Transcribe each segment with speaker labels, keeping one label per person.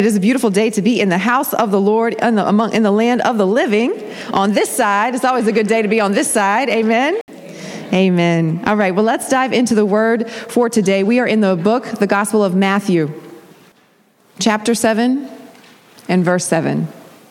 Speaker 1: It is a beautiful day to be in the house of the Lord, in the land of the living. On this side, it's always a good day to be on this side. Amen. Amen. All right, well, let's dive into the word for today. We are in the book, the Gospel of Matthew, chapter 7 and verse 7.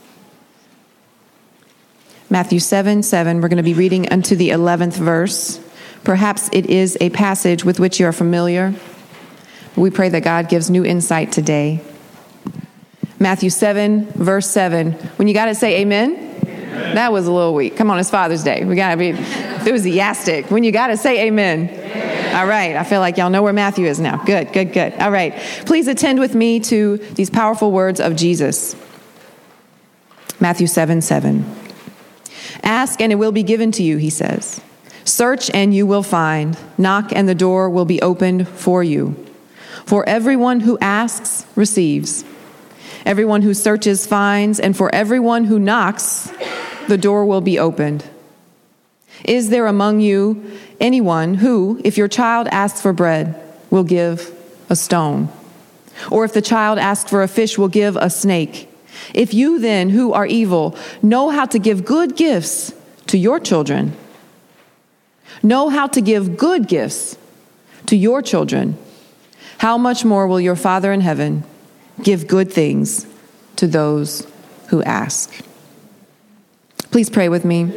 Speaker 1: Matthew 7:7. We're going to be reading unto the 11th verse. Perhaps it is a passage with which you are familiar. We pray that God gives new insight today. Matthew 7, verse 7. When you got to say amen, that was a little weak. Come on, it's Father's Day. We got to be enthusiastic. When you got to say amen. All right. I feel like y'all know where Matthew is now. Good. All right. Please attend with me to these powerful words of Jesus. Matthew 7:7. Ask and it will be given to you, he says. Search and you will find. Knock and the door will be opened for you. For everyone who asks receives. Everyone who searches finds, and for everyone who knocks, the door will be opened. Is there among you anyone who, if your child asks for bread, will give a stone? Or if the child asks for a fish, will give a snake? If you then, who are evil, know how to give good gifts to your children, how much more will your Father in heaven give good things to those who ask? Please pray with me.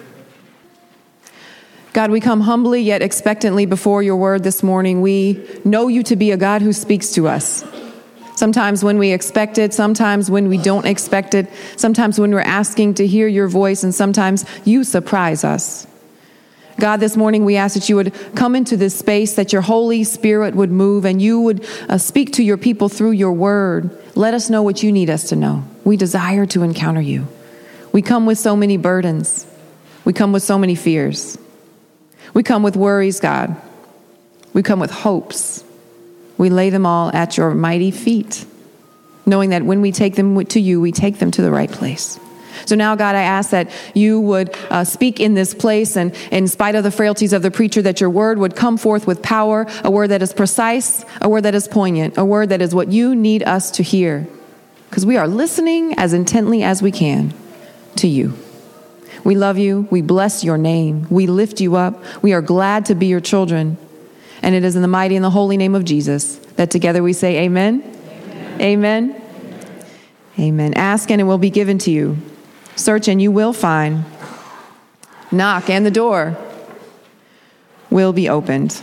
Speaker 1: God, we come humbly yet expectantly before your word this morning. We know you to be a God who speaks to us. Sometimes when we expect it, sometimes when we don't expect it, sometimes when we're asking to hear your voice, and sometimes you surprise us. God, this morning we ask that you would come into this space, that your Holy Spirit would move and you would speak to your people through your word. Let us know what you need us to know. We desire to encounter you. We come with so many burdens. We come with so many fears. We come with worries, God. We come with hopes. We lay them all at your mighty feet, knowing that when we take them to you, we take them to the right place. So now, God, I ask that you would speak in this place, and in spite of the frailties of the preacher, that your word would come forth with power, a word that is precise, a word that is poignant, a word that is what you need us to hear, because we are listening as intently as we can to you. We love you. We bless your name. We lift you up. We are glad to be your children. And it is in the mighty and the holy name of Jesus that together we say amen. Amen. Amen. Ask and it will be given to you. Search and you will find. Knock and the door will be opened.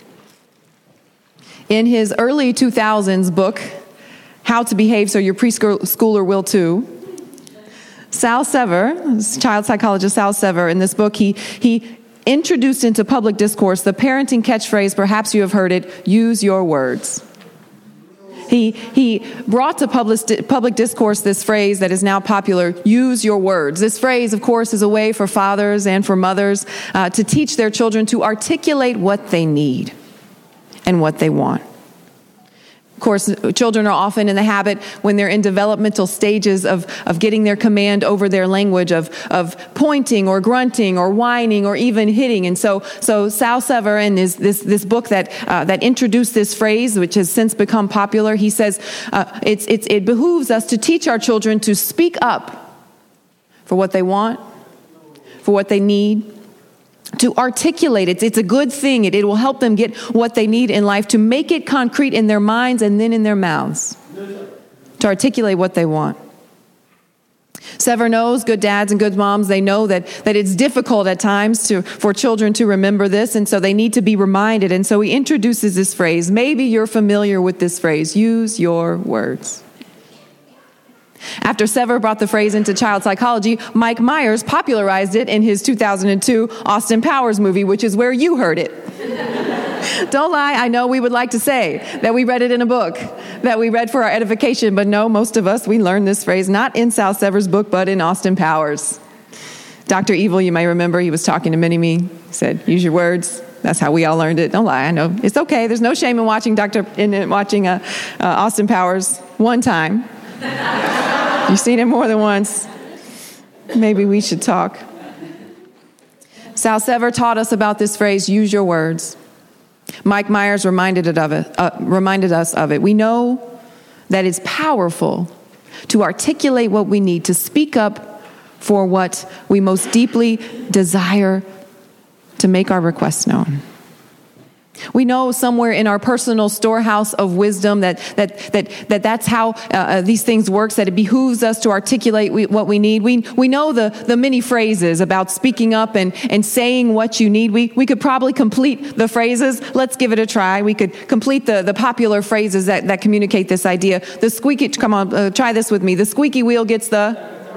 Speaker 1: In his early 2000s book, How to Behave So Your Preschooler Will Too, Sal Sever, child psychologist Sal Sever, in this book, he introduced into public discourse the parenting catchphrase, perhaps you have heard it, use your words. He brought to public discourse this phrase that is now popular, use your words. This phrase, of course, is a way for fathers and for mothers to teach their children to articulate what they need and what they want. Of course, children are often in the habit, when they're in developmental stages of getting their command over their language, of pointing or grunting or whining or even hitting. And so Sal Sever, in this book that introduced this phrase, which has since become popular, he says it behooves us to teach our children to speak up for what they want, for what they need, to articulate it. It's a good thing. It will help them get what they need in life, to make it concrete in their minds and then in their mouths, to articulate what they want. Sever knows, good dads and good moms, they know that it's difficult at times for children to remember this, and so they need to be reminded. And so he introduces this phrase. Maybe you're familiar with this phrase, use your words. After Sever brought the phrase into child psychology, Mike Myers popularized it in his 2002 Austin Powers movie, which is where you heard it. Don't lie, I know we would like to say that we read it in a book, that we read for our edification, but no, most of us, we learned this phrase not in Sal Sever's book, but in Austin Powers. Dr. Evil, you may remember, he was talking to Mini-Me. He said, use your words. That's how we all learned it. Don't lie, I know. It's okay. There's no shame in watching Austin Powers one time. You've seen it more than once. Maybe we should talk. Sal Sever taught us about this phrase, use your words. Mike Myers reminded us of it. We know that is powerful to articulate what we need, to speak up for what we most deeply desire, to make our requests known. We know somewhere in our personal storehouse of wisdom that's how these things works, that it behooves us to articulate what we need. We know the many phrases about speaking up and saying what you need. We could probably complete the phrases. Let's give it a try. We could complete the popular phrases that communicate this idea. Come on, try this with me. The squeaky wheel gets the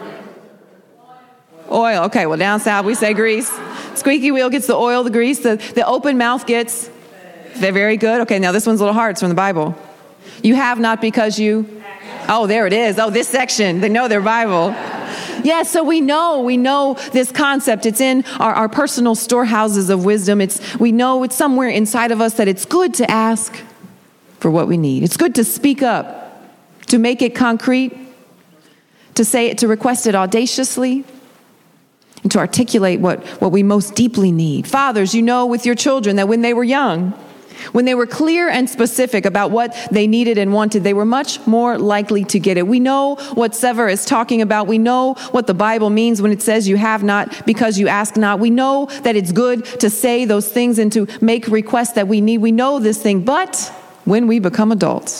Speaker 1: oil. Okay, well, down south we say grease. Squeaky wheel gets the oil, the grease. The open mouth gets... They're very good. Okay, now this one's a little hard. It's from the Bible. You have not because you... Oh, there it is. Oh, this section. They know their Bible. Yeah, so we know this concept. It's in our personal storehouses of wisdom. We know it's somewhere inside of us that it's good to ask for what we need. It's good to speak up, to make it concrete, to say it, to request it audaciously, and to articulate what we most deeply need. Fathers, you know with your children that when they were young, when they were clear and specific about what they needed and wanted, they were much more likely to get it. We know what Sever is talking about. We know what the Bible means when it says you have not because you ask not. We know that it's good to say those things and to make requests that we need. We know this thing, but when we become adults,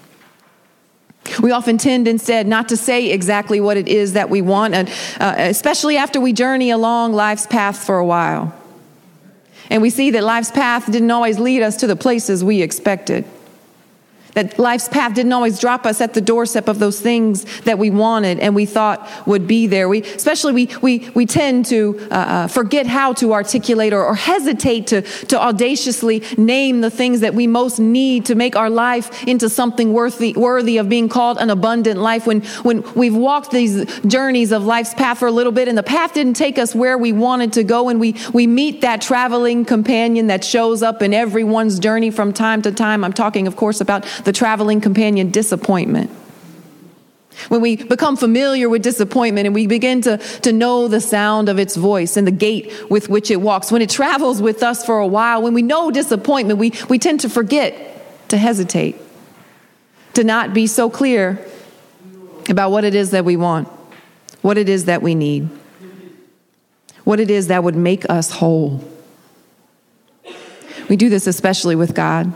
Speaker 1: we often tend instead not to say exactly what it is that we want, and especially after we journey along life's path for a while. And we see that life's path didn't always lead us to the places we expected. That life's path didn't always drop us at the doorstep of those things that we wanted and we thought would be there. We tend to forget how to articulate or hesitate to audaciously name the things that we most need to make our life into something worthy of being called an abundant life. When we've walked these journeys of life's path for a little bit and the path didn't take us where we wanted to go, and we meet that traveling companion that shows up in everyone's journey from time to time. I'm talking, of course, about the traveling companion, disappointment. When we become familiar with disappointment and we begin to know the sound of its voice and the gait with which it walks, when it travels with us for a while, when we know disappointment, we tend to forget, to hesitate, to not be so clear about what it is that we want, what it is that we need, what it is that would make us whole. We do this especially with God.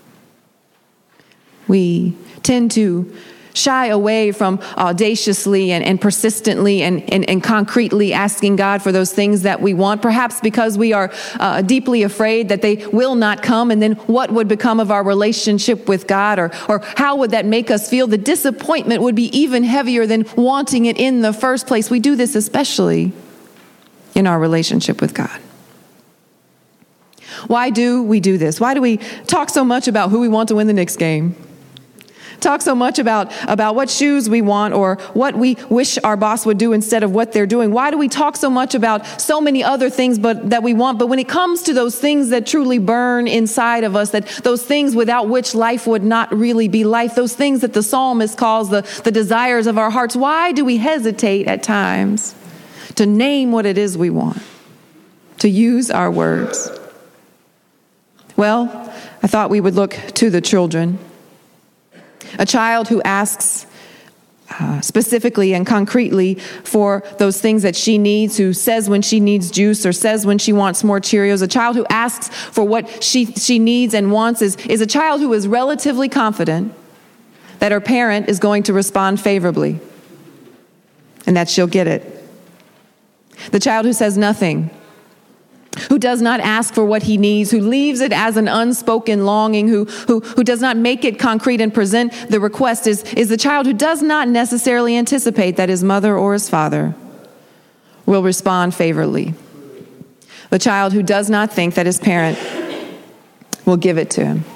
Speaker 1: We tend to shy away from audaciously and persistently and concretely asking God for those things that we want, perhaps because we are deeply afraid that they will not come, and then what would become of our relationship with God, or how would that make us feel? The disappointment would be even heavier than wanting it in the first place. We do this especially in our relationship with God. Why do we do this? Why do we talk so much about who we want to win the Knicks game? Talk so much about what shoes we want or what we wish our boss would do instead of what they're doing? Why do we talk so much about so many other things that we want, but when it comes to those things that truly burn inside of us, that those things without which life would not really be life, those things that the psalmist calls the desires of our hearts, why do we hesitate at times to name what it is we want, to use our words? Well, I thought we would look to the children. A child who asks specifically and concretely for those things that she needs, who says when she needs juice or says when she wants more Cheerios. A child who asks for what she needs and wants is a child who is relatively confident that her parent is going to respond favorably and that she'll get it. The child who says nothing, who does not ask for what he needs, who leaves it as an unspoken longing, who does not make it concrete and present the request, is the child who does not necessarily anticipate that his mother or his father will respond favorably. The child who does not think that his parent will give it to him.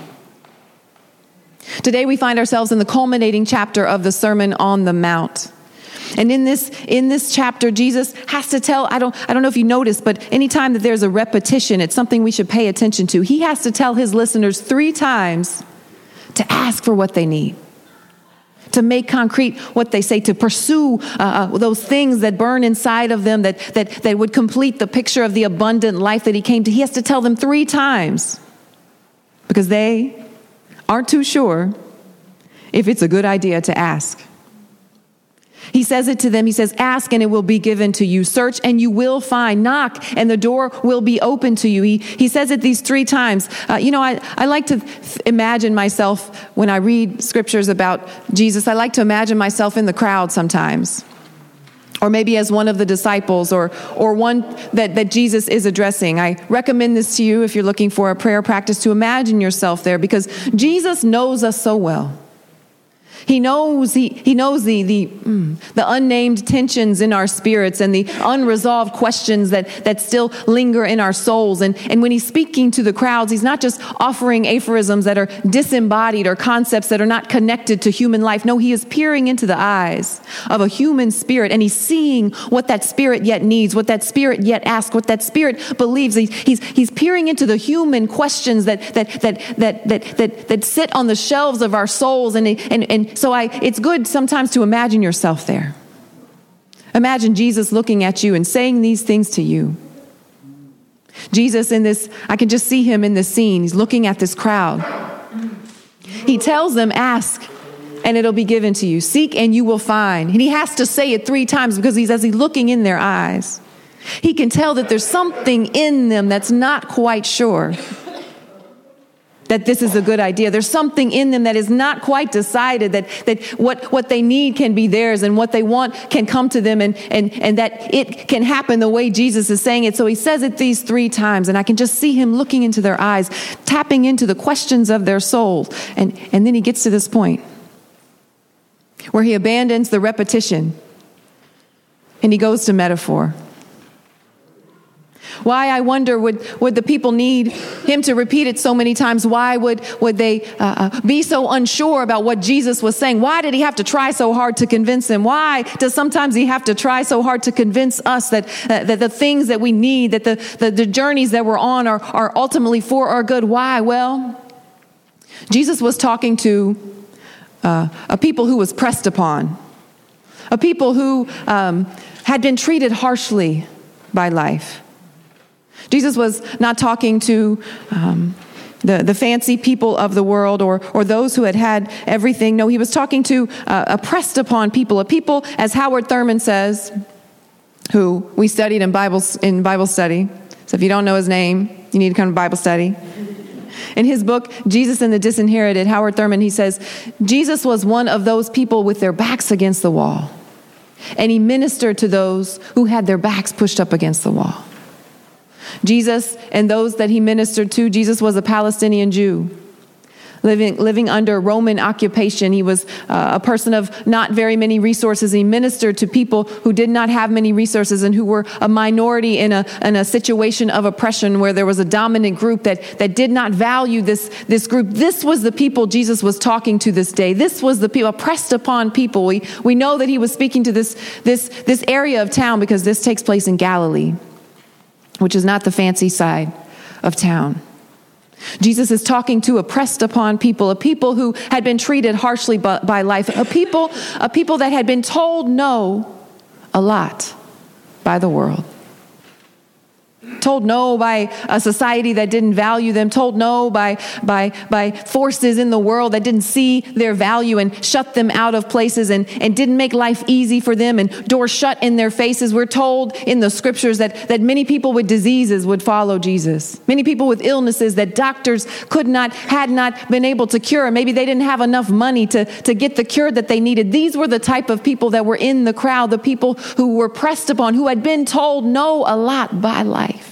Speaker 1: Today we find ourselves in the culminating chapter of the Sermon on the Mount. And in this chapter, Jesus has to tell, I don't know if you noticed, but anytime that there's a repetition, it's something we should pay attention to. He has to tell his listeners 3 times to ask for what they need, to make concrete what they say, to pursue those things that burn inside of them that would complete the picture of the abundant life that he came to. He has to tell them 3 times because they aren't too sure if it's a good idea to ask. He says it to them. He says, ask and it will be given to you. Search and you will find. Knock and the door will be open to you. He says it these 3 times. I like to imagine myself when I read scriptures about Jesus. I like to imagine myself in the crowd sometimes. Or maybe as one of the disciples or one that Jesus is addressing. I recommend this to you if you're looking for a prayer practice, to imagine yourself there, because Jesus knows us so well. He knows the unnamed tensions in our spirits and the unresolved questions that still linger in our souls. And when he's speaking to the crowds, he's not just offering aphorisms that are disembodied or concepts that are not connected to human life. No, he is peering into the eyes of a human spirit, and he's seeing what that spirit yet needs, what that spirit yet asks, what that spirit believes. He's peering into the human questions that sit on the shelves of our souls, and so it's good sometimes to imagine yourself there. Imagine Jesus looking at you and saying these things to you. Jesus I can just see him in this scene. He's looking at this crowd. He tells them, ask and it'll be given to you. Seek and you will find. And he has to say it 3 times because he's looking in their eyes. He can tell that there's something in them that's not quite sure that this is a good idea. There's something in them that is not quite decided, that what they need can be theirs and what they want can come to them, and that it can happen the way Jesus is saying it. So he says it these 3 times, and I can just see him looking into their eyes, tapping into the questions of their souls. And then he gets to this point where he abandons the repetition and he goes to metaphor. Why, I wonder, would the people need him to repeat it so many times? Why would they be so unsure about what Jesus was saying? Why did he have to try so hard to convince them? Why does sometimes he have to try so hard to convince us that the things that we need, that the journeys that we're on are ultimately for our good? Why? Well, Jesus was talking to a people who was pressed upon, a people who had been treated harshly by life. Jesus was not talking to the fancy people of the world or those who had everything. No, he was talking to oppressed upon people, a people, as Howard Thurman says, who we studied in Bible study. So if you don't know his name, you need to come to Bible study. In his book, Jesus and the Disinherited, Howard Thurman, he says, Jesus was one of those people with their backs against the wall. And he ministered to those who had their backs pushed up against the wall. Jesus and those that he ministered to, Jesus was a Palestinian Jew living under Roman occupation. He was a person of not very many resources. He ministered to people who did not have many resources and who were a minority in a situation of oppression where there was a dominant group that did not value this group. This was the people Jesus was talking to this day. This was the people, oppressed upon people. We know that he was speaking to this area of town because this takes place in Galilee, which is not the fancy side of town. Jesus is talking to oppressed upon people, a people who had been treated harshly by life, a people that had been told no a lot by the world. Told no by a society that didn't value them, told no by forces in the world that didn't see their value and shut them out of places and didn't make life easy for them, and doors shut in their faces. We're told in the scriptures that many people with diseases would follow Jesus. Many people with illnesses that doctors had not been able to cure. Maybe they didn't have enough money to get the cure that they needed. These were the type of people that were in the crowd, the people who were pressed upon, who had been told no a lot by life.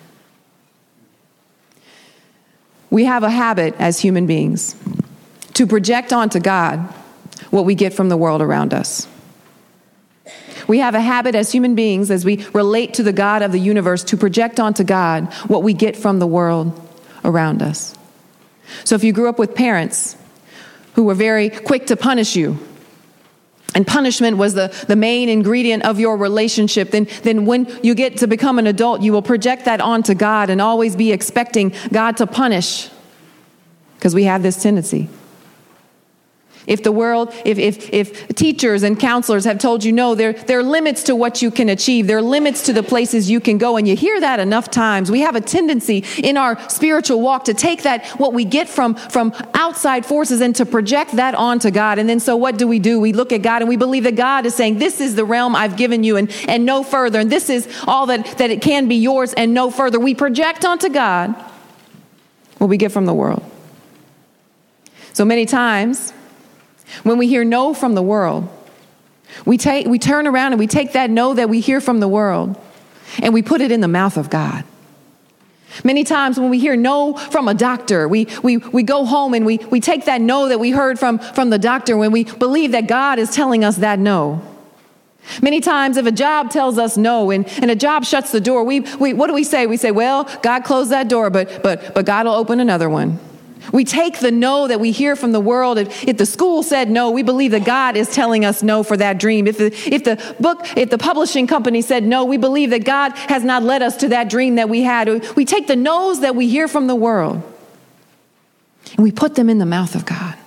Speaker 1: We have a habit as human beings to project onto God what we get from the world around us. We have a habit as human beings, as we relate to the God of the universe, to project onto God what we get from the world around us. So if you grew up with parents who were very quick to punish you, and punishment was the main ingredient of your relationship, then when you get to become an adult, you will project that onto God and always be expecting God to punish, because we have this tendency. If the world, if teachers and counselors have told you no, there are limits to what you can achieve. There are limits to the places you can go. And you hear that enough times. We have a tendency in our spiritual walk to take that, what we get from outside forces, and to project that onto God. And then so what do? We look at God and we believe that God is saying, this is the realm I've given you and no further. And this is all that it can be yours and no further. We project onto God what we get from the world. So many times, when we hear no from the world, we turn around and we take that no that we hear from the world and we put it in the mouth of God. Many times when we hear no from a doctor, we go home and we take that no that we heard from the doctor when we believe that God is telling us that no. Many times if a job tells us no and a job shuts the door, what do we say? We say, well, God closed that door, but God will open another one. We take the no that we hear from the world. If the school said no, we believe that God is telling us no for that dream. If the publishing company said no, we believe that God has not led us to that dream that we had. We take the no's that we hear from the world and we put them in the mouth of God.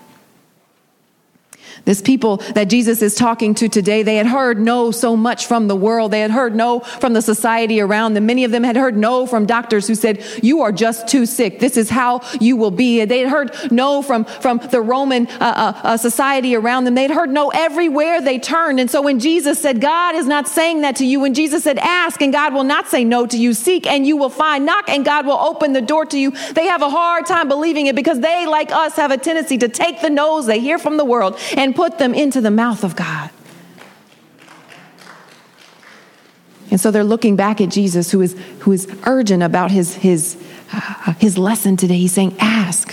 Speaker 1: This people that Jesus is talking to today, they had heard no so much from the world. They had heard no from the society around them. Many of them had heard no from doctors who said, you are just too sick. This is how you will be. They had heard no from the Roman society around them. They had heard no everywhere they turned. And so when Jesus said, God is not saying that to you, when Jesus said, ask and God will not say no to you, seek and you will find, knock and God will open the door to you, they have a hard time believing it because they, like us, have a tendency to take the no's they hear from the world and put them into the mouth of God. And so they're looking back at Jesus, who is urgent about his lesson today. He's saying, ask.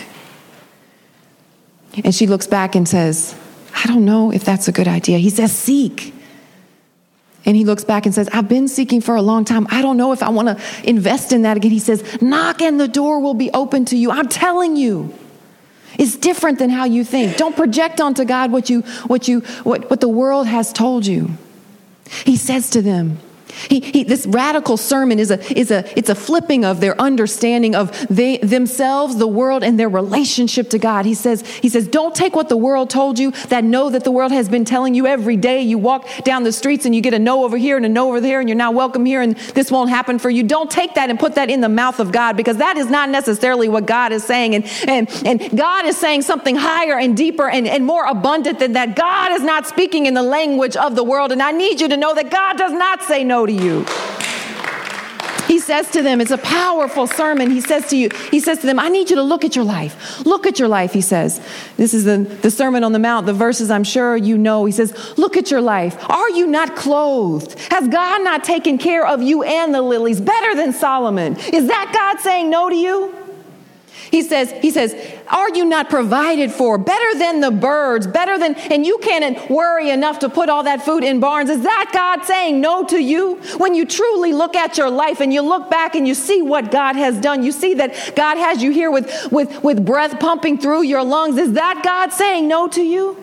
Speaker 1: And she looks back and says, I don't know if that's a good idea. He says, seek. And he looks back and says, I've been seeking for a long time. I don't know if I want to invest in that again. He says, knock and the door will be open to you. I'm telling you. It's different than how you think. Don't project onto God what the world has told you. He says to them, this radical sermon it's a flipping of their understanding of themselves, the world, and their relationship to God. He says, don't take what the world told you, that no that the world has been telling you every day. You walk down the streets and you get a no over here and a no over there, and you're not welcome here, and this won't happen for you. Don't take that and put that in the mouth of God, because that is not necessarily what God is saying. And God is saying something higher and deeper and more abundant than that. God is not speaking in the language of the world, and I need you to know that God does not say no to you. He says to them, it's a powerful sermon. He says to them, I need you to look at your life. Look at your life, he says. This is the Sermon on the Mount, the verses I'm sure you know. He says, look at your life. Are you not clothed? Has God not taken care of you and the lilies better than Solomon? Is that God saying no to you? He says, are you not provided for better than the birds, and you can't worry enough to put all that food in barns? Is that God saying no to you? When you truly look at your life and you look back and you see what God has done, you see that God has you here with breath pumping through your lungs. Is that God saying no to you?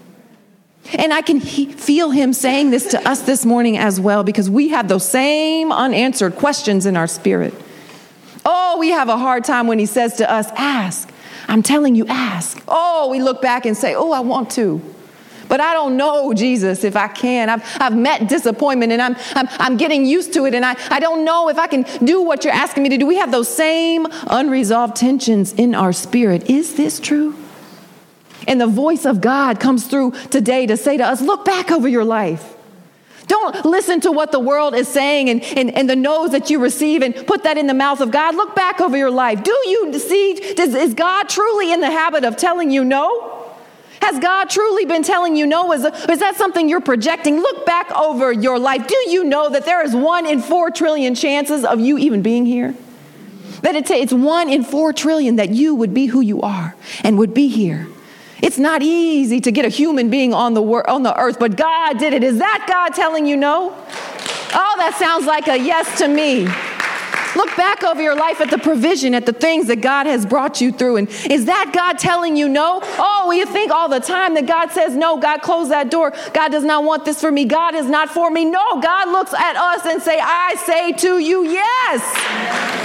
Speaker 1: And I can feel him saying this to us this morning as well, because we have those same unanswered questions in our spirit. Oh, we have a hard time when he says to us, ask. I'm telling you, ask. Oh, we look back and say, oh, I want to. But I don't know, Jesus, if I can. I've met disappointment and I'm getting used to it. And I don't know if I can do what you're asking me to do. We have those same unresolved tensions in our spirit. Is this true? And the voice of God comes through today to say to us, look back over your life. Don't listen to what the world is saying and the no's that you receive and put that in the mouth of God. Look back over your life. Do you see, is God truly in the habit of telling you no? Has God truly been telling you no? Is that something you're projecting? Look back over your life. Do you know that there is 1 in 4 trillion chances of you even being here? That it's 1 in 4 trillion that you would be who you are and would be here. It's not easy to get a human being on the earth, but God did it. Is that God telling you no? Oh, that sounds like a yes to me. Look back over your life at the provision, at the things that God has brought you through. And is that God telling you no? Oh, you think all the time that God says no. God closed that door. God does not want this for me. God is not for me. No, God looks at us and say, I say to you, yes.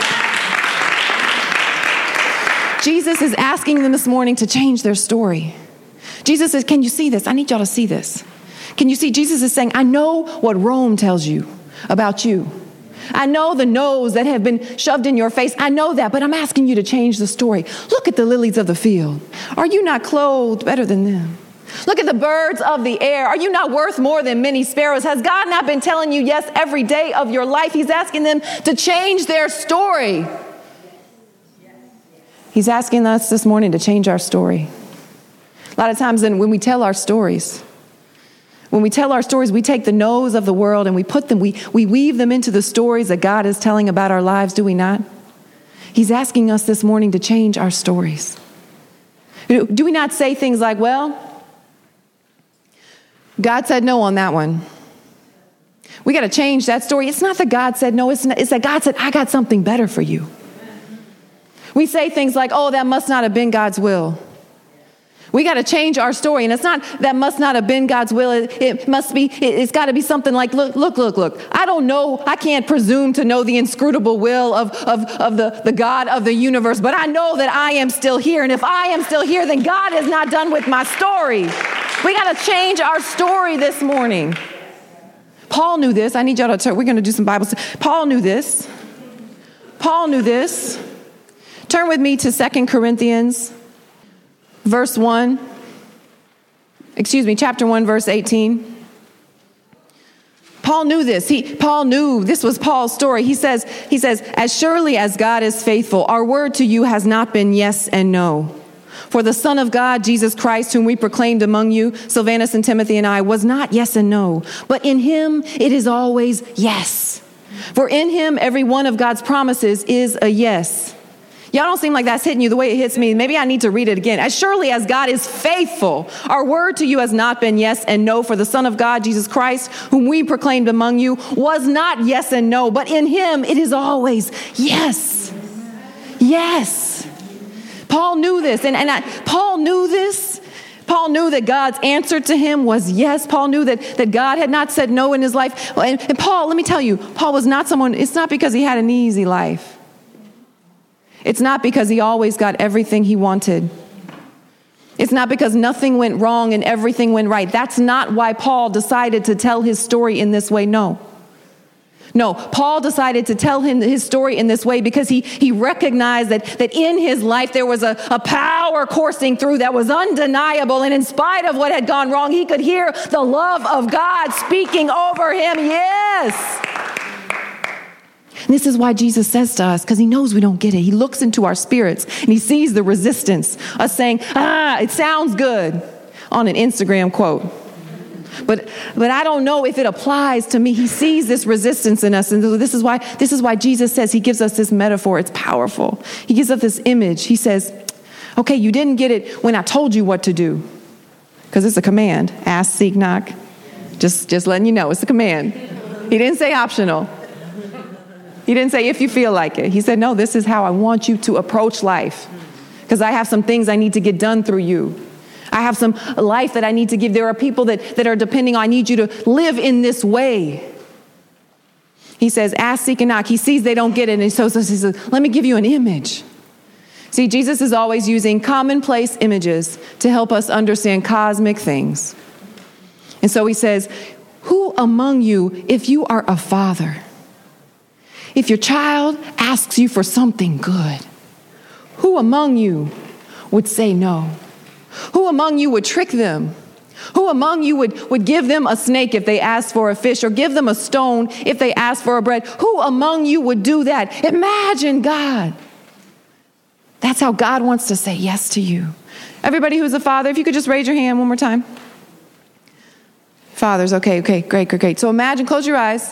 Speaker 1: Jesus is asking them this morning to change their story, Jesus says, can you see this? I need y'all to see this. Can you see? Jesus is saying, I know what Rome tells you about you. I know the no's that have been shoved in your face. I know that, but I'm asking you to change the story. Look at the lilies of the field. Are you not clothed better than them? Look at the birds of the air. Are you not worth more than many sparrows? Has God not been telling you yes every day of your life? He's asking them to change their story. He's asking us this morning to change our story. A lot of times when we tell our stories, we take the no's of the world and we weave them into the stories that God is telling about our lives, do we not? He's asking us this morning to change our stories. Do we not say things like, well, God said no on that one. We got to change that story. It's not that God said no. It's that God said, I got something better for you. We say things like, oh, that must not have been God's will. We got to change our story. And it's not that must not have been God's will. It's got to be something like, look. I don't know. I can't presume to know the inscrutable will of the God of the universe. But I know that I am still here. And if I am still here, then God is not done with my story. We got to change our story this morning. Paul knew this. I need y'all to turn. We're going to do some Bible stuff. Paul knew this. Turn with me to 2 Corinthians, chapter 1, verse 18. Paul knew this. Paul knew this was Paul's story. He says, as surely as God is faithful, our word to you has not been yes and no. For the Son of God, Jesus Christ, whom we proclaimed among you, Silvanus and Timothy and I, was not yes and no, but in him it is always yes. For in him every one of God's promises is a yes. Y'all don't seem like that's hitting you the way it hits me. Maybe I need to read it again. As surely as God is faithful, our word to you has not been yes and no. For the Son of God, Jesus Christ, whom we proclaimed among you, was not yes and no, but in him it is always yes. Yes. Paul knew this. Paul knew this. Paul knew that God's answer to him was yes. Paul knew that God had not said no in his life. And Paul, let me tell you, Paul was not someone, it's not because he had an easy life. It's not because he always got everything he wanted. It's not because nothing went wrong and everything went right. That's not why Paul decided to tell his story in this way. No, Paul decided to tell his story in this way because he recognized that in his life there was a power coursing through that was undeniable. And in spite of what had gone wrong, he could hear the love of God speaking over him. Yes. And this is why Jesus says to us, because he knows we don't get it. He looks into our spirits and he sees the resistance, us saying, it sounds good on an Instagram quote. But I don't know if it applies to me. He sees this resistance in us. And this is why Jesus says, he gives us this metaphor. It's powerful. He gives us this image. He says, okay, you didn't get it when I told you what to do. Because it's a command. Ask, seek, knock. Just letting you know, it's a command. He didn't say optional. He didn't say if you feel like it. He said, no, this is how I want you to approach life. Because I have some things I need to get done through you. I have some life that I need to give. There are people that are depending on, I need you to live in this way. He says, ask, seek, and knock. He sees they don't get it. And so he says, let me give you an image. See, Jesus is always using commonplace images to help us understand cosmic things. And so he says, who among you, if you are a father, if your child asks you for something good, who among you would say no? Who among you would trick them? Who among you would give them a snake if they asked for a fish, or give them a stone if they asked for a bread? Who among you would do that? Imagine God. That's how God wants to say yes to you. Everybody who's a father, if you could just raise your hand one more time. Fathers, okay, great. So imagine, close your eyes.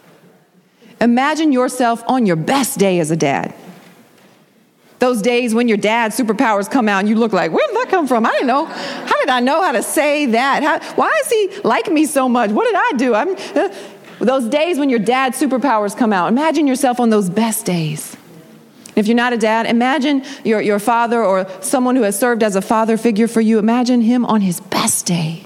Speaker 1: Imagine yourself on your best day as a dad. Those days when your dad's superpowers come out and you look like, where did that come from? I didn't know. How did I know how to say that? Why is he like me so much? What did I do? Those days when your dad's superpowers come out, imagine yourself on those best days. If you're not a dad, imagine your father or someone who has served as a father figure for you. Imagine him on his best day.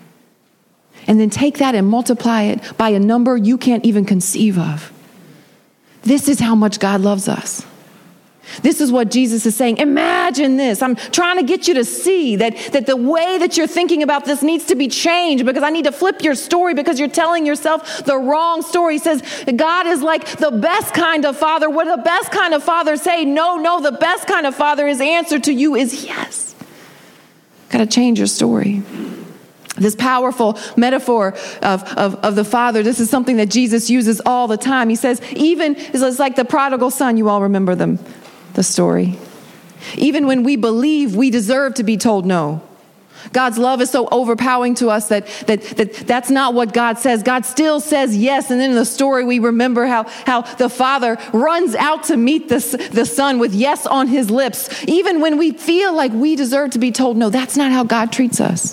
Speaker 1: And then take that and multiply it by a number you can't even conceive of. This is how much God loves us. This is what Jesus is saying. Imagine this. I'm trying to get you to see that the way that you're thinking about this needs to be changed, because I need to flip your story because you're telling yourself the wrong story. He says God is like the best kind of father. What the best kind of father say? No, the best kind of father, his answer to you is yes. Got to change your story. This powerful metaphor of the Father, this is something that Jesus uses all the time. He says, it's like the prodigal son. You all remember the story. Even when we believe we deserve to be told no. God's love is so overpowering to us that's not what God says. God still says yes. And then in the story, we remember how the Father runs out to meet the Son with yes on his lips. Even when we feel like we deserve to be told no, that's not how God treats us.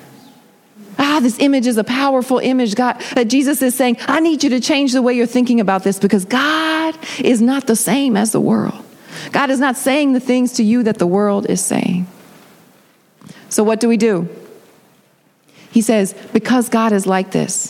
Speaker 1: This image is a powerful image. That Jesus is saying, I need you to change the way you're thinking about this, because God is not the same as the world. God is not saying the things to you that the world is saying. So what do we do? He says, because God is like this,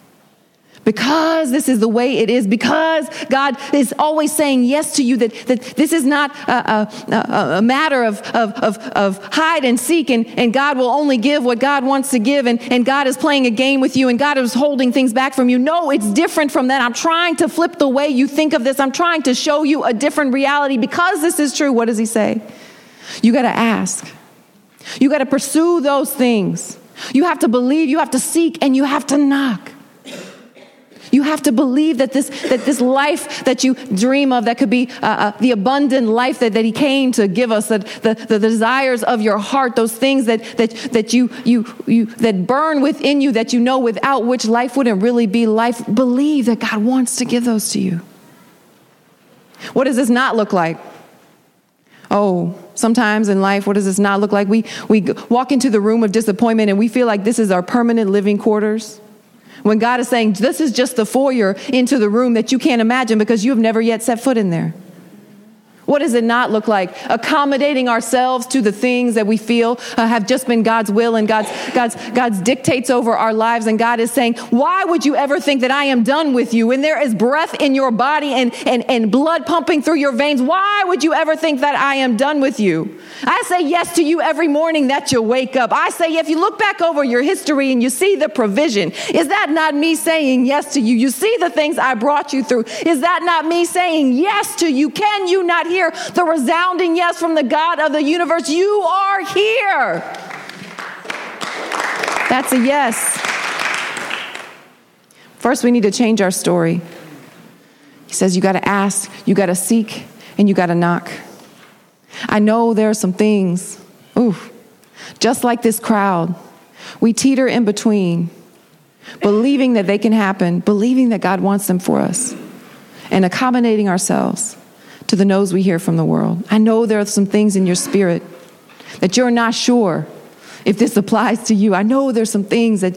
Speaker 1: because this is the way it is, because God is always saying yes to you, that this is not a matter of hide and seek, and God will only give what God wants to give, and God is playing a game with you, and God is holding things back from you. No, it's different from that. I'm trying to flip the way you think of this. I'm trying to show you a different reality. Because this is true, what does he say? You got to ask. You got to pursue those things. You have to believe, you have to seek, and you have to knock. You have to believe that this life that you dream of, that could be the abundant life that he came to give us, the desires of your heart, those things that you that burn within you, that you know without which life wouldn't really be life. Believe that God wants to give those to you. What does this not look like? Sometimes in life, what does this not look like? We walk into the room of disappointment and we feel like this is our permanent living quarters. When God is saying, this is just the foyer into the room that you can't imagine because you have never yet set foot in there. What does it not look like? Accommodating ourselves to the things that we feel have just been God's will and God's dictates over our lives. And God is saying, why would you ever think that I am done with you? And there is breath in your body and blood pumping through your veins. Why would you ever think that I am done with you? I say yes to you every morning that you wake up. I say, if you look back over your history and you see the provision, is that not me saying yes to you? You see the things I brought you through. Is that not me saying yes to you? Can you not hear the resounding yes from the God of the universe? You are here. That's a yes. First, we need to change our story. He says you got to ask, you got to seek, and you got to knock. I know there are some things, just like this crowd, we teeter in between, believing that they can happen, believing that God wants them for us, and accommodating ourselves to the no's we hear from the world. I know there are some things in your spirit that you're not sure if this applies to you. I know there's some things that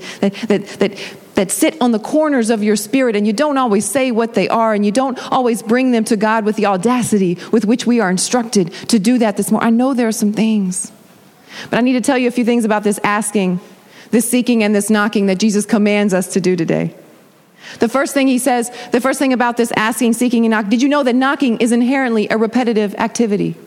Speaker 1: sit on the corners of your spirit, and you don't always say what they are, and you don't always bring them to God with the audacity with which we are instructed to do that this morning. I know there are some things, but I need to tell you a few things about this asking, this seeking, and this knocking that Jesus commands us to do today. The first thing he says, the first thing about this asking, seeking, and knocking, did you know that knocking is inherently a repetitive activity?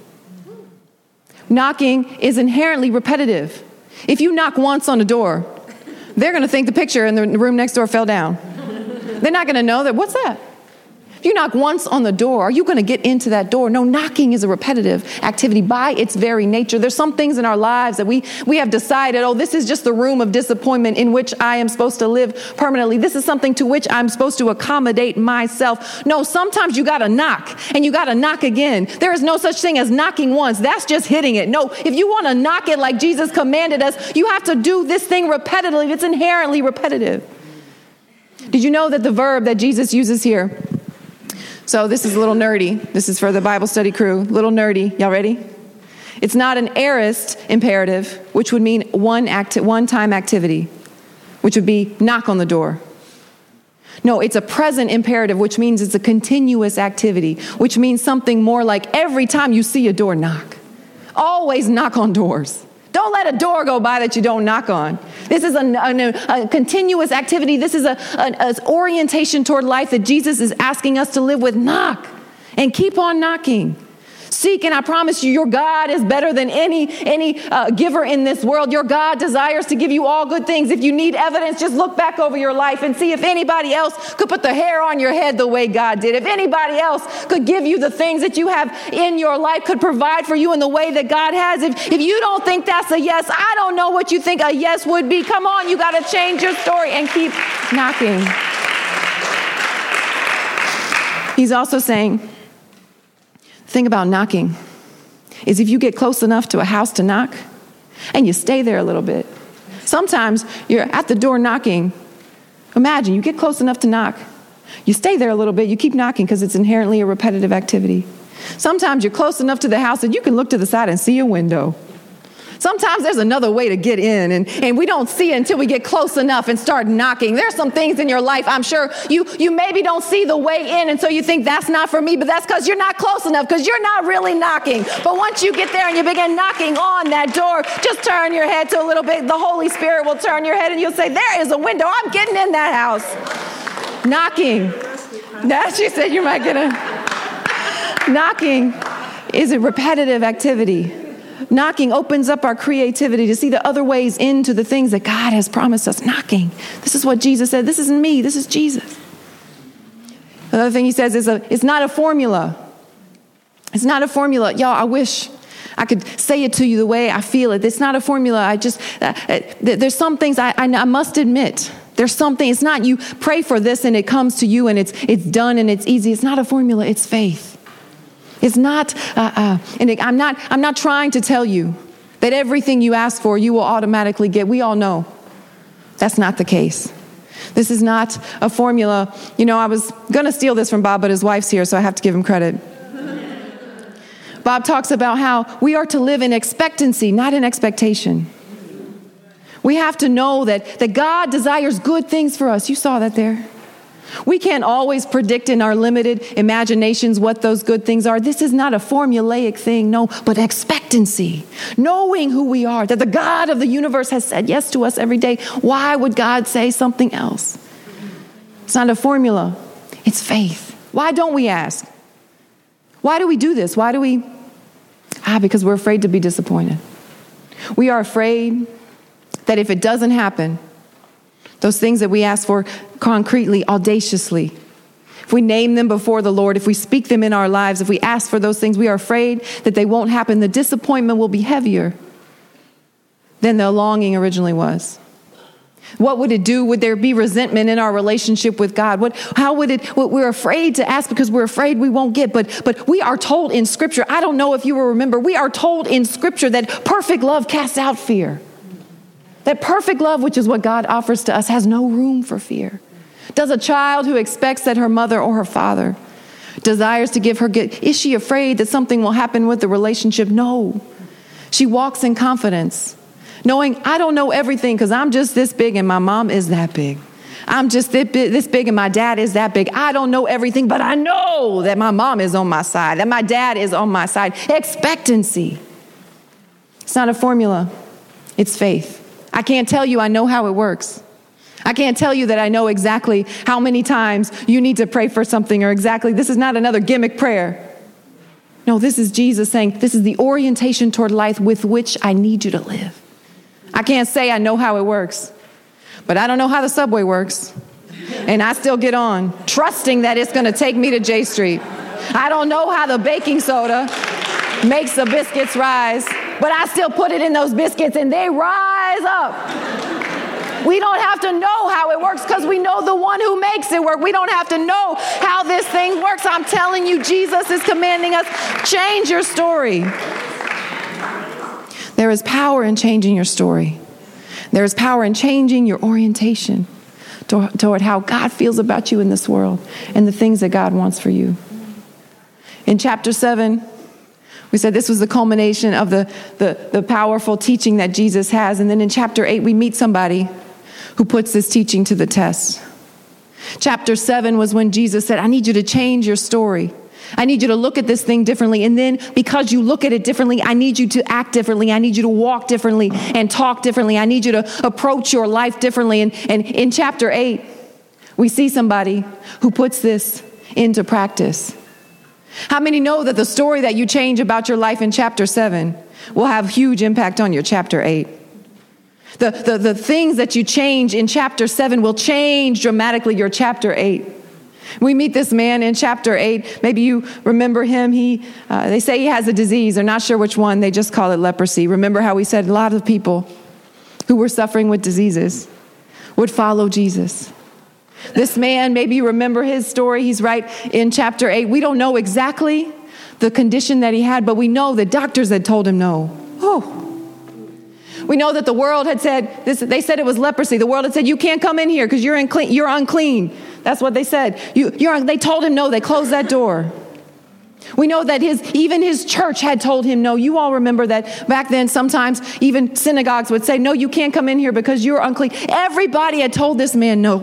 Speaker 1: Knocking is inherently repetitive. If you knock once on a door, they're going to think the picture in the room next door fell down. They're not going to know that. What's that? If you knock once on the door, are you going to get into that door? No, knocking is a repetitive activity by its very nature. There's some things in our lives that we have decided, this is just the room of disappointment in which I am supposed to live permanently. This is something to which I'm supposed to accommodate myself. No, sometimes you got to knock, and you got to knock again. There is no such thing as knocking once. That's just hitting it. No, if you want to knock it like Jesus commanded us, you have to do this thing repetitively. It's inherently repetitive. Did you know that the verb that Jesus uses here, so this is a little nerdy. This is for the Bible study crew. Little nerdy. Y'all ready? It's not an aorist imperative, which would mean one-time activity, which would be knock on the door. No, it's a present imperative, which means it's a continuous activity, which means something more like every time you see a door, knock. Always knock on doors. Don't let a door go by that you don't knock on. This is a continuous activity. This is an orientation toward life that Jesus is asking us to live with. Knock and keep on knocking. Seek, and I promise you, your God is better than any giver in this world. Your God desires to give you all good things. If you need evidence, just look back over your life and see if anybody else could put the hair on your head the way God did. If anybody else could give you the things that you have in your life, could provide for you in the way that God has. If you don't think that's a yes, I don't know what you think a yes would be. Come on, you got to change your story and keep knocking. He's also saying, the thing about knocking is if you get close enough to a house to knock and you stay there a little bit. Sometimes you're at the door knocking. Imagine you get close enough to knock. You stay there a little bit. You keep knocking because it's inherently a repetitive activity. Sometimes you're close enough to the house that you can look to the side and see a window. Sometimes there's another way to get in, and we don't see it until we get close enough and start knocking. There's some things in your life, I'm sure you maybe don't see the way in, and so you think that's not for me, but that's because you're not close enough, because you're not really knocking. But once you get there and you begin knocking on that door, just turn your head to a little bit. The Holy Spirit will turn your head, and you'll say, there is a window. I'm getting in that house. Knocking. Now she said you might get a... Knocking is a repetitive activity. Knocking opens up our creativity to see the other ways into the things that God has promised us. Knocking. This is what Jesus said. This isn't me. This is Jesus. Another thing he says is it's not a formula. It's not a formula. Y'all, I wish I could say it to you the way I feel it. It's not a formula. There's some things I must admit. There's something, it's not you pray for this and it comes to you and it's done and it's easy. It's not a formula. It's faith. It's not, and I'm not trying to tell you that everything you ask for, you will automatically get. We all know that's not the case. This is not a formula. You know, I was going to steal this from Bob, but his wife's here, so I have to give him credit. Bob talks about how we are to live in expectancy, not in expectation. We have to know that God desires good things for us. You saw that there. We can't always predict in our limited imaginations what those good things are. This is not a formulaic thing, no, but expectancy. Knowing who we are, that the God of the universe has said yes to us every day. Why would God say something else? It's not a formula. It's faith. Why don't we ask? Why do we do this? Why do we? Because we're afraid to be disappointed. We are afraid that if it doesn't happen, those things that we ask for concretely, audaciously, if we name them before the Lord, if we speak them in our lives, if we ask for those things, we are afraid that they won't happen. The disappointment will be heavier than the longing originally was. What would it do? Would there be resentment in our relationship with God? We're afraid to ask because we're afraid we won't get. But we are told in Scripture, I don't know if you will remember, we are told in Scripture that perfect love casts out fear. That perfect love, which is what God offers to us, has no room for fear. Does a child who expects that her mother or her father desires to give her gift, is she afraid that something will happen with the relationship? No. She walks in confidence, knowing I don't know everything because I'm just this big and my mom is that big. I'm just this big and my dad is that big. I don't know everything, but I know that my mom is on my side, that my dad is on my side. Expectancy. It's not a formula. It's faith. I can't tell you I know how it works. I can't tell you that I know exactly how many times you need to pray for something or exactly. This is not another gimmick prayer. No, this is Jesus saying, this is the orientation toward life with which I need you to live. I can't say I know how it works, but I don't know how the subway works. And I still get on, trusting that it's going to take me to J Street. I don't know how the baking soda makes the biscuits rise, but I still put it in those biscuits and they rise up. We don't have to know how it works because we know the one who makes it work. We don't have to know how this thing works. I'm telling you, Jesus is commanding us, change your story. There is power in changing your story. There is power in changing your orientation toward how God feels about you in this world and the things that God wants for you. In chapter 7, we said this was the culmination of the powerful teaching that Jesus has. And then in chapter 8, we meet somebody who puts this teaching to the test. Chapter 7 was when Jesus said, I need you to change your story. I need you to look at this thing differently. And then because you look at it differently, I need you to act differently. I need you to walk differently and talk differently. I need you to approach your life differently. And in chapter 8, we see somebody who puts this into practice. How many know that the story that you change about your life in chapter 7 will have huge impact on your chapter 8? The things that you change in chapter 7 will change dramatically your chapter 8. We meet this man in chapter 8. Maybe you remember him. They say he has a disease. They're not sure which one. They just call it leprosy. Remember how we said a lot of people who were suffering with diseases would follow Jesus. This man, maybe you remember his story. He's right in chapter 8. We don't know exactly the condition that he had, but we know that doctors had told him no. Oh. We know that the world had said, they said it was leprosy. The world had said, you can't come in here because you're unclean. That's what they said. They told him no. They closed that door. We know that even his church had told him no. You all remember that back then sometimes even synagogues would say, no, you can't come in here because you're unclean. Everybody had told this man no.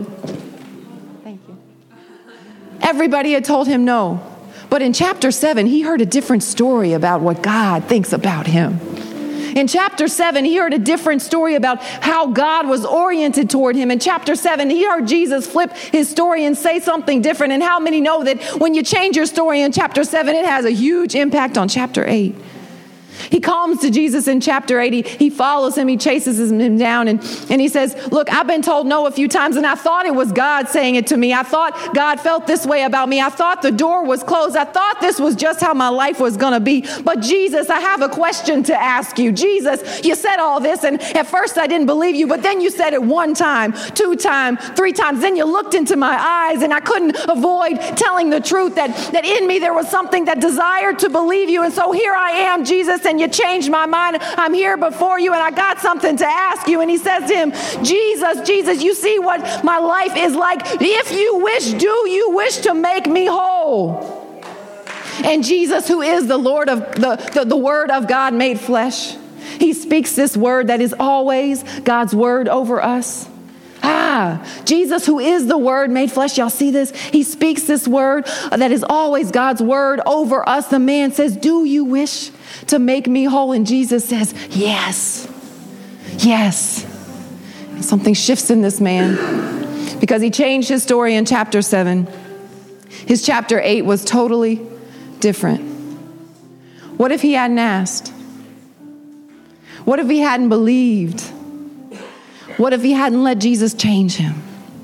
Speaker 1: Thank you. Everybody had told him no. But in chapter 7, he heard a different story about what God thinks about him. In chapter 7, he heard a different story about how God was oriented toward him. In chapter 7, he heard Jesus flip his story and say something different. And how many know that when you change your story in chapter 7, it has a huge impact on chapter 8? He comes to Jesus in chapter 8. He follows him. He chases him down. And he says, look, I've been told no a few times, and I thought it was God saying it to me. I thought God felt this way about me. I thought the door was closed. I thought this was just how my life was going to be. But Jesus, I have a question to ask you. Jesus, you said all this, and at first I didn't believe you, but then you said it 1 time, 2 times, 3 times. Then you looked into my eyes, and I couldn't avoid telling the truth that in me there was something that desired to believe you. And so here I am, Jesus, and you changed my mind. I'm here before you, and I got something to ask you. And he says to him, Jesus, you see what my life is like. If you wish, do you wish to make me whole? And Jesus, who is the Lord of the Word of God made flesh, he speaks this word that is always God's word over us. Jesus, who is the Word made flesh. Y'all see this? He speaks this word that is always God's word over us. The man says, do you wish to make me whole? And Jesus says, yes. Yes. And something shifts in this man because he changed his story in chapter 7. His chapter 8 was totally different. What if he hadn't asked? What if he hadn't believed? What if he hadn't let Jesus change him?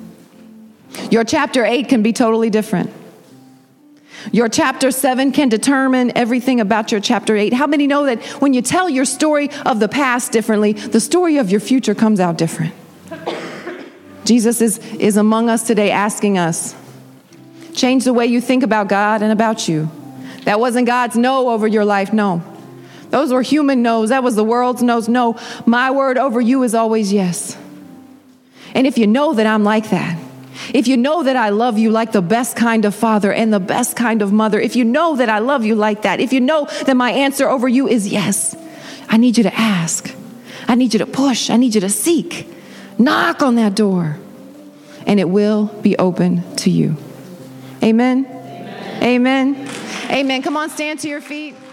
Speaker 1: Your chapter 8 can be totally different. Your chapter 7 can determine everything about your chapter 8. How many know that when you tell your story of the past differently, the story of your future comes out different? Jesus is among us today asking us, change the way you think about God and about you. That wasn't God's no over your life, no. Those were human no's. That was the world's no's. No, my word over you is always yes. And if you know that I'm like that, if you know that I love you like the best kind of father and the best kind of mother, if you know that I love you like that, if you know that my answer over you is yes, I need you to ask. I need you to push. I need you to seek. Knock on that door, and it will be open to you. Amen? Amen. Amen. Amen. Come on, stand to your feet.